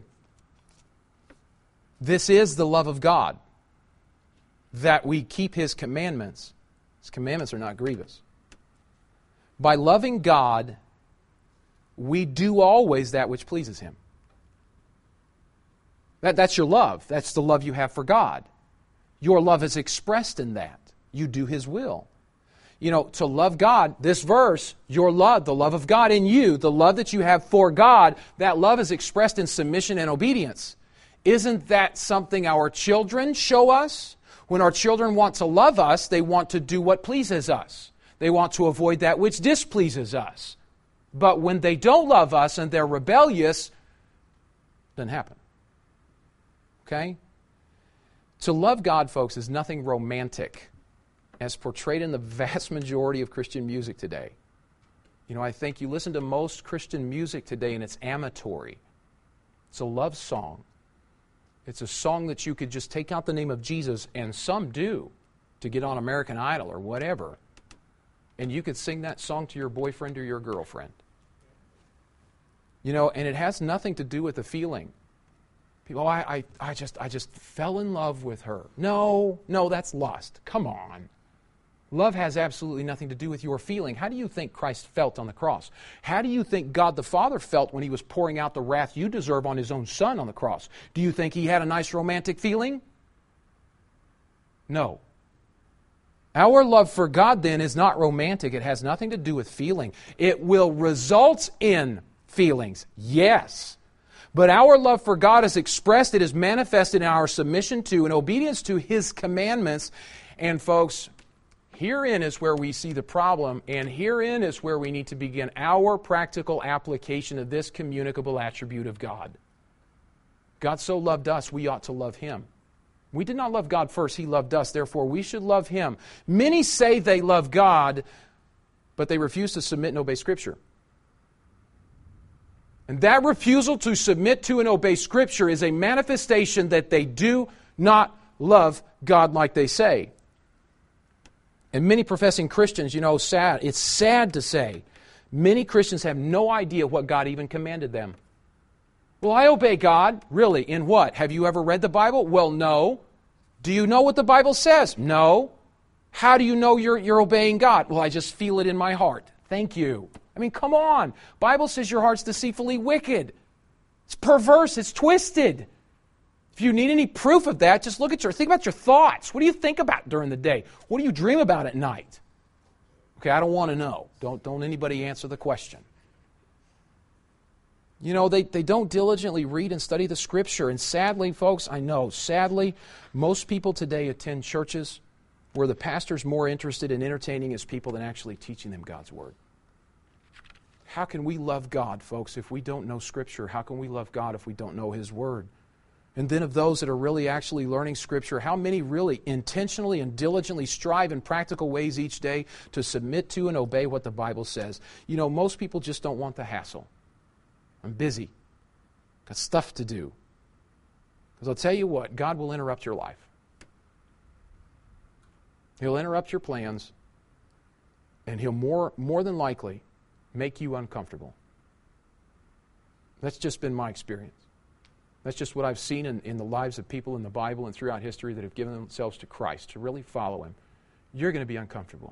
This is the love of God, that we keep His commandments. His commandments are not grievous. By loving God, we do always that which pleases Him. That's your love. That's the love you have for God. Your love is expressed in that. You do His will. To love God, this verse, your love, the love of God in you, the love that you have for God, that love is expressed in submission and obedience. Isn't that something our children show us? When our children want to love us, they want to do what pleases us. They want to avoid that which displeases us. But when they don't love us and they're rebellious, it doesn't happen. Okay? To love God, folks, is nothing romantic as portrayed in the vast majority of Christian music today. I think you listen to most Christian music today and it's amatory. It's a love song. It's a song that you could just take out the name of Jesus, and some do, to get on American Idol or whatever. And you could sing that song to your boyfriend or your girlfriend. And it has nothing to do with the feeling. People, I just fell in love with her. No, that's lust. Come on. Love has absolutely nothing to do with your feeling. How do you think Christ felt on the cross? How do you think God the Father felt when He was pouring out the wrath you deserve on His own Son on the cross? Do you think He had a nice romantic feeling? No. Our love for God, then, is not romantic. It has nothing to do with feeling. It will result in feelings, yes. But our love for God is expressed, it is manifested in our submission to and obedience to His commandments. And folks, herein is where we see the problem, and herein is where we need to begin our practical application of this communicable attribute of God. God so loved us, we ought to love Him. We did not love God first, He loved us, therefore we should love Him. Many say they love God, but they refuse to submit and obey Scripture. And that refusal to submit to and obey Scripture is a manifestation that they do not love God like they say. And many professing Christians, it's sad to say, many Christians have no idea what God even commanded them. Well, I obey God. Really? In what? Have you ever read the Bible? Well, no. Do you know what the Bible says? No. How do you know you're obeying God? Well, I just feel it in my heart. Thank you. Come on. Bible says your heart's deceitfully wicked. It's perverse. It's twisted. If you need any proof of that, just think about your thoughts. What do you think about during the day? What do you dream about at night? Okay, I don't want to know. Don't anybody answer the question. They don't diligently read and study the Scripture. And sadly, folks, most people today attend churches where the pastor's more interested in entertaining his people than actually teaching them God's Word. How can we love God, folks, if we don't know Scripture? How can we love God if we don't know His Word? And then of those that are really actually learning Scripture, how many really intentionally and diligently strive in practical ways each day to submit to and obey what the Bible says? Most people just don't want the hassle. I'm busy. Got stuff to do. Because I'll tell you what, God will interrupt your life. He'll interrupt your plans, and he'll more than likely make you uncomfortable. That's just been my experience. That's just what I've seen in the lives of people in the Bible and throughout history that have given themselves to Christ, to really follow Him. You're going to be uncomfortable.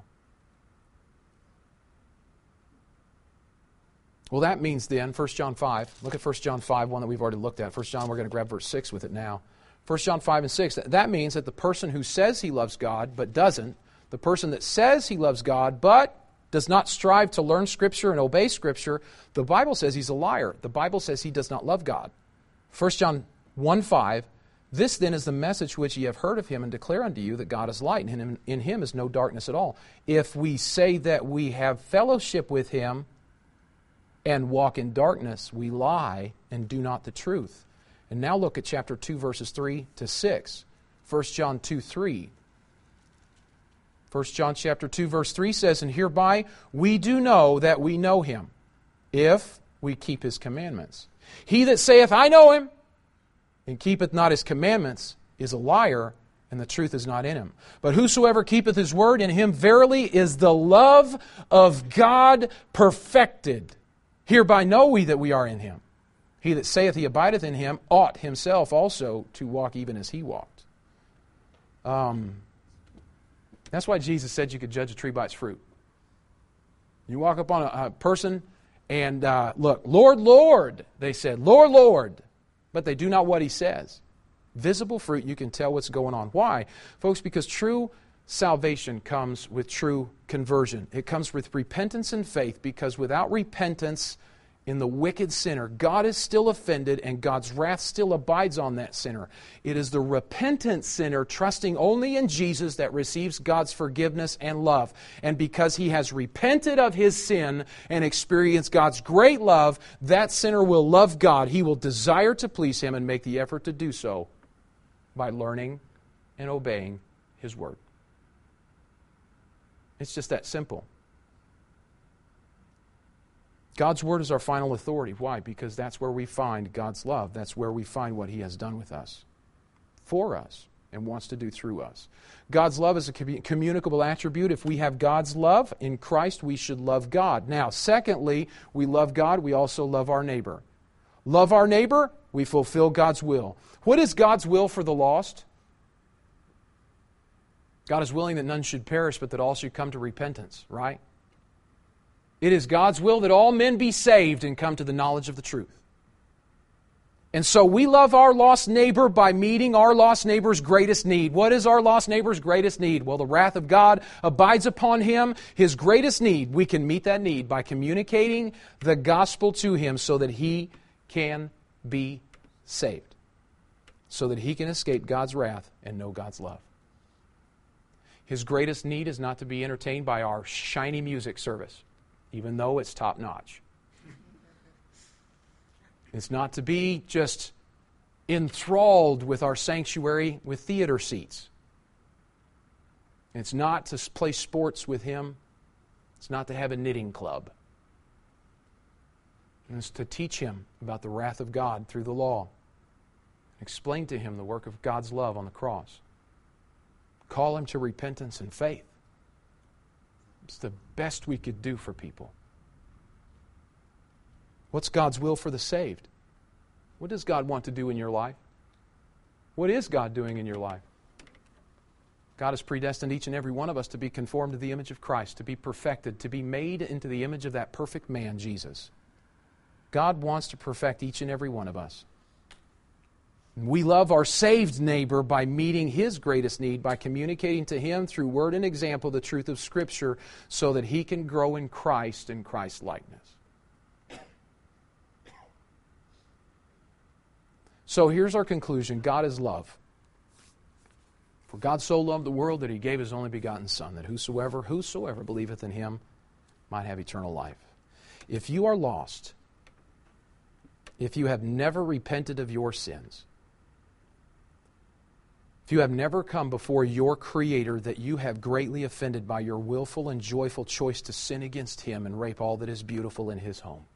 Well, that means then, 1 John 5, look at 1 John 5, one that we've already looked at. 1 John, we're going to grab verse 6 with it now. 1 John 5 and 6, that means that the person who says he loves God but doesn't, the person that says he loves God but does not strive to learn Scripture and obey Scripture, the Bible says he's a liar. The Bible says he does not love God. 1 John 1:5, this then is the message which ye have heard of him and declare unto you that God is light, and in him is no darkness at all. If we say that we have fellowship with him and walk in darkness, we lie and do not the truth. And now look at chapter 2, verses 3 to 6. 1 John 2:3. 1 John chapter 2, verse 3 says, and hereby we do know that we know him, if we keep his commandments. He that saith, I know him, and keepeth not his commandments, is a liar, and the truth is not in him. But whosoever keepeth his word, in him verily is the love of God perfected. Hereby know we that we are in him. He that saith he abideth in him ought himself also to walk even as he walked. That's why Jesus said you could judge a tree by its fruit. You walk up on a person and look, Lord, Lord, they said, Lord, Lord, but they do not what he says. Visible fruit, you can tell what's going on. Why? Folks, because true salvation comes with true conversion. It comes with repentance and faith, because without repentance in the wicked sinner, God is still offended and God's wrath still abides on that sinner. It is the repentant sinner trusting only in Jesus that receives God's forgiveness and love. And because he has repented of his sin and experienced God's great love, that sinner will love God. He will desire to please him and make the effort to do so by learning and obeying his word. It's just that simple. God's word is our final authority. Why? Because that's where we find God's love. That's where we find what he has done with us, for us, and wants to do through us. God's love is a communicable attribute. If we have God's love in Christ, we should love God. Now, secondly, we love God, we also love our neighbor. Love our neighbor, we fulfill God's will. What is God's will for the lost? God is willing that none should perish, but that all should come to repentance, right? It is God's will that all men be saved and come to the knowledge of the truth. And so we love our lost neighbor by meeting our lost neighbor's greatest need. What is our lost neighbor's greatest need? Well, the wrath of God abides upon him. His greatest need, we can meet that need by communicating the gospel to him so that he can be saved, so that he can escape God's wrath and know God's love. His greatest need is not to be entertained by our shiny music service, even though it's top-notch. It's not to be just enthralled with our sanctuary with theater seats. It's not to play sports with him. It's not to have a knitting club. It's to teach him about the wrath of God through the law. Explain to him the work of God's love on the cross. Call him to repentance and faith. It's the best we could do for people. What's God's will for the saved? What does God want to do in your life? What is God doing in your life? God has predestined each and every one of us to be conformed to the image of Christ, to be perfected, to be made into the image of that perfect man, Jesus. God wants to perfect each and every one of us. We love our saved neighbor by meeting his greatest need, by communicating to him through word and example the truth of Scripture so that he can grow in Christ and Christ's likeness. So here's our conclusion. God is love. For God so loved the world that he gave his only begotten Son, that whosoever believeth in him might have eternal life. If you are lost, if you have never repented of your sins, if you have never come before your Creator that you have greatly offended by your willful and joyful choice to sin against him and rape all that is beautiful in his home,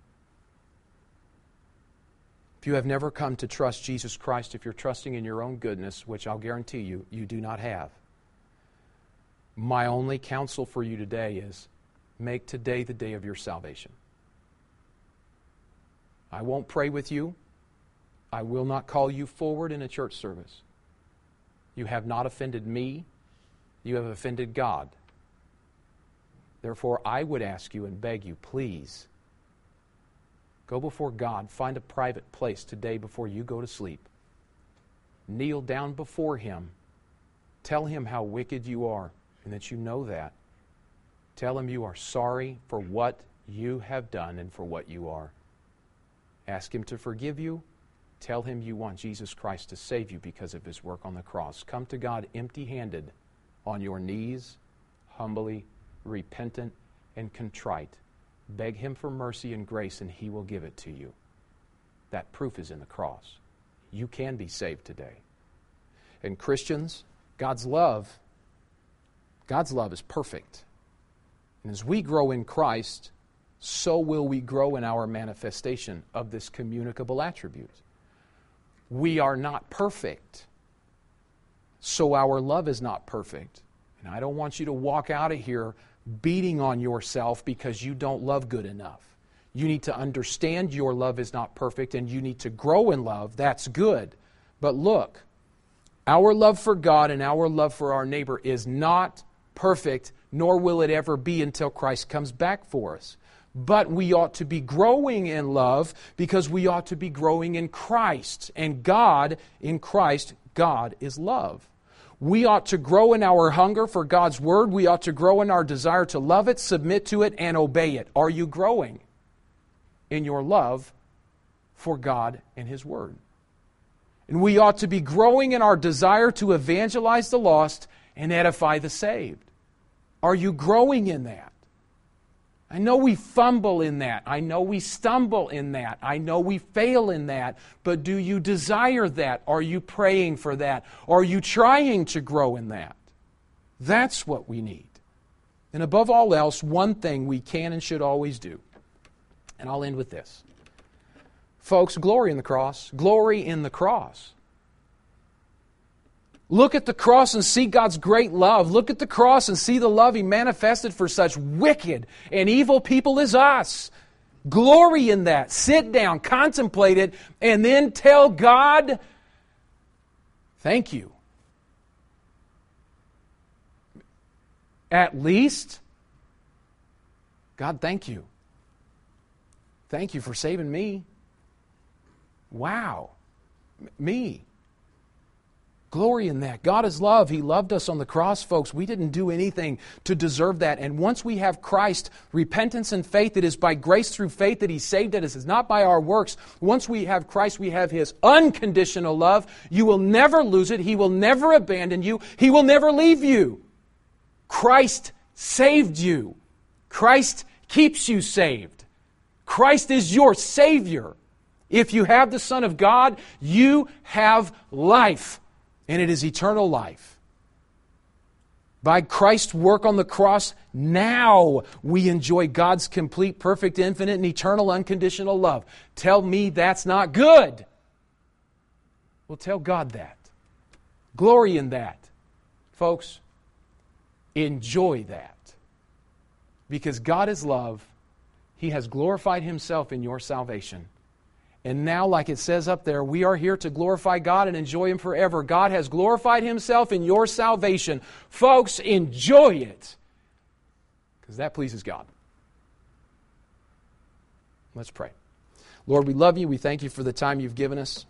if you have never come to trust Jesus Christ, if you're trusting in your own goodness, which I'll guarantee you, you do not have, My only counsel for you today is make today the day of your salvation. I won't pray with you. I will not call you forward in a church service. You have not offended me. You have offended God. Therefore, I would ask you and beg you, please, go before God. Find a private place today before you go to sleep. Kneel down before Him. Tell Him how wicked you are and that you know that. Tell Him you are sorry for what you have done and for what you are. Ask Him to forgive you. Tell Him you want Jesus Christ to save you because of His work on the cross. Come to God empty-handed, on your knees, humbly, repentant, and contrite. Beg Him for mercy and grace, and He will give it to you. That proof is in the cross. You can be saved today. And Christians, God's love is perfect. And as we grow in Christ, so will we grow in our manifestation of this communicable attribute. We are not perfect, so our love is not perfect. And I don't want you to walk out of here beating on yourself because you don't love good enough. You need to understand your love is not perfect and you need to grow in love. That's good. But look, our love for God and our love for our neighbor is not perfect, nor will it ever be until Christ comes back for us. But we ought to be growing in love because we ought to be growing in Christ. And God, in Christ, God is love. We ought to grow in our hunger for God's Word. We ought to grow in our desire to love it, submit to it, and obey it. Are you growing in your love for God and His Word? And we ought to be growing in our desire to evangelize the lost and edify the saved. Are you growing in that? I know we fumble in that. I know we stumble in that. I know we fail in that. But do you desire that? Are you praying for that? Are you trying to grow in that? That's what we need. And above all else, one thing we can and should always do. And I'll end with this. Folks, glory in the cross. Glory in the cross. Look at the cross and see God's great love. Look at the cross and see the love He manifested for such wicked and evil people as us. Glory in that. Sit down, contemplate it, and then tell God, thank you. At least, God, thank you. Thank you for saving me. Wow. Me. Glory in that. God is love. He loved us on the cross, folks. We didn't do anything to deserve that. And once we have Christ, repentance and faith, it is by grace through faith that He saved us. It's not by our works. Once we have Christ, we have His unconditional love. You will never lose it. He will never abandon you. He will never leave you. Christ saved you. Christ keeps you saved. Christ is your Savior. If you have the Son of God, you have life. And it is eternal life. By Christ's work on the cross, now we enjoy God's complete, perfect, infinite, and eternal unconditional love. Tell me that's not good. Well, tell God that. Glory in that. Folks, enjoy that. Because God is love. He has glorified Himself in your salvation. And now, like it says up there, we are here to glorify God and enjoy Him forever. God has glorified Himself in your salvation. Folks, enjoy it. Because that pleases God. Let's pray. Lord, we love You. We thank You for the time You've given us.